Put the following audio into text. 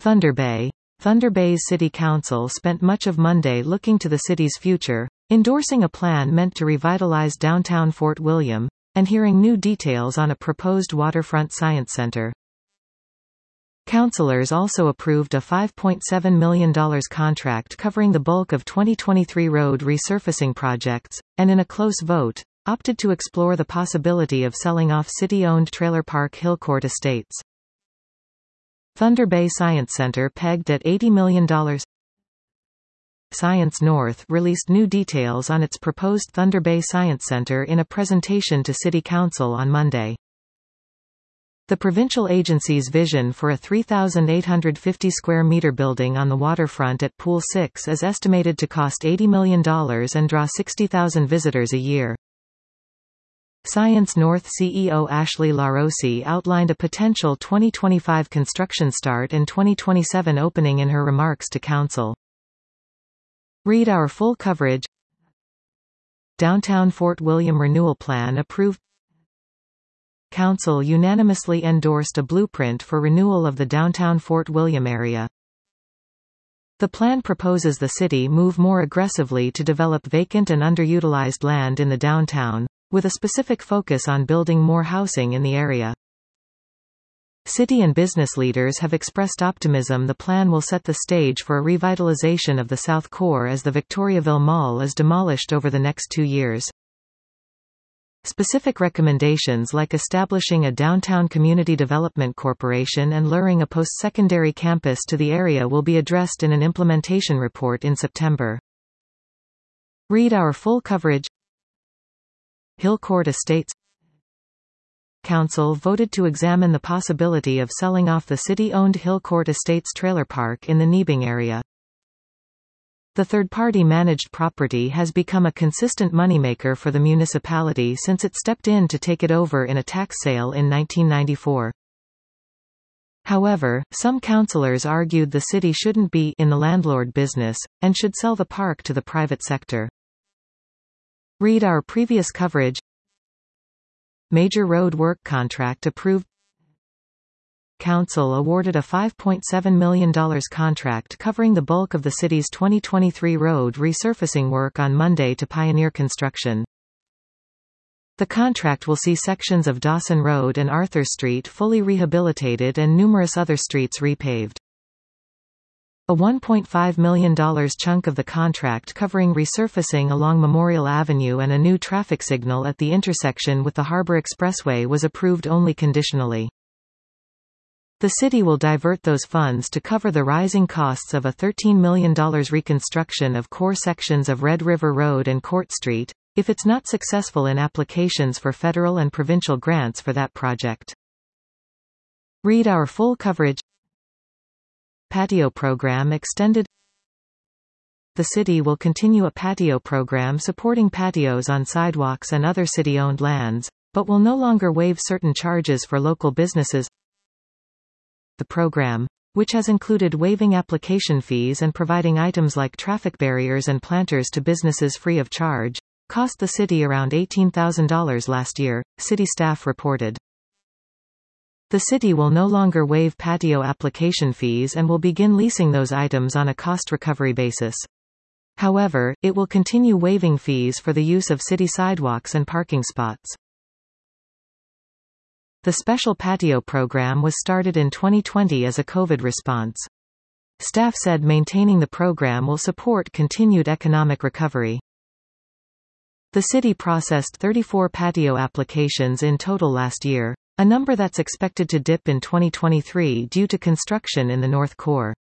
Thunder Bay. Thunder Bay's City Council spent much of Monday looking to the city's future, endorsing a plan meant to revitalize downtown Fort William, and hearing new details on a proposed waterfront science center. Councilors also approved a $5.7 million contract covering the bulk of 2023 road resurfacing projects, and in a close vote, opted to explore the possibility of selling off city-owned trailer park Hillcourt Estates. Thunder Bay Science Center pegged at $80 million. Science North released new details on its proposed Thunder Bay Science Center in a presentation to City Council on Monday. The provincial agency's vision for a 3,850 square meter building on the waterfront at Pool 6 is estimated to cost $80 million and draw 60,000 visitors a year. Science North CEO Ashley LaRossi outlined a potential 2025 construction start and 2027 opening in her remarks to Council. Read our full coverage. Downtown Fort William Renewal Plan approved. Council unanimously endorsed a blueprint for renewal of the downtown Fort William area. The plan proposes the city move more aggressively to develop vacant and underutilized land in the downtown, with a specific focus on building more housing in the area. City and business leaders have expressed optimism the plan will set the stage for a revitalization of the South Core as the Victoriaville Mall is demolished over the next 2 years. Specific recommendations like establishing a downtown community development corporation and luring a post-secondary campus to the area will be addressed in an implementation report in September. Read our full coverage. Hillcourt Estates. Council voted to examine the possibility of selling off the city-owned Hillcourt Estates trailer park in the Nebing area. The third-party managed property has become a consistent moneymaker for the municipality since it stepped in to take it over in a tax sale in 1994. However, some councillors argued the city shouldn't be in the landlord business, and should sell the park to the private sector. Read our previous coverage. Major road work contract approved. Council awarded a $5.7 million contract covering the bulk of the city's 2023 road resurfacing work on Monday to Pioneer Construction. The contract will see sections of Dawson Road and Arthur Street fully rehabilitated and numerous other streets repaved. A $1.5 million chunk of the contract covering resurfacing along Memorial Avenue and a new traffic signal at the intersection with the Harbor Expressway was approved only conditionally. The city will divert those funds to cover the rising costs of a $13 million reconstruction of core sections of Red River Road and Court Street, if it's not successful in applications for federal and provincial grants for that project. Read our full coverage. Patio program extended. The city will continue a patio program supporting patios on sidewalks and other city-owned lands, but will no longer waive certain charges for local businesses. The program, which has included waiving application fees and providing items like traffic barriers and planters to businesses free of charge, cost the city around $18,000 last year, city staff reported. The city will no longer waive patio application fees and will begin leasing those items on a cost recovery basis. However, it will continue waiving fees for the use of city sidewalks and parking spots. The special patio program was started in 2020 as a COVID response. Staff said maintaining the program will support continued economic recovery. The city processed 34 patio applications in total last year, a number that's expected to dip in 2023 due to construction in the North Core.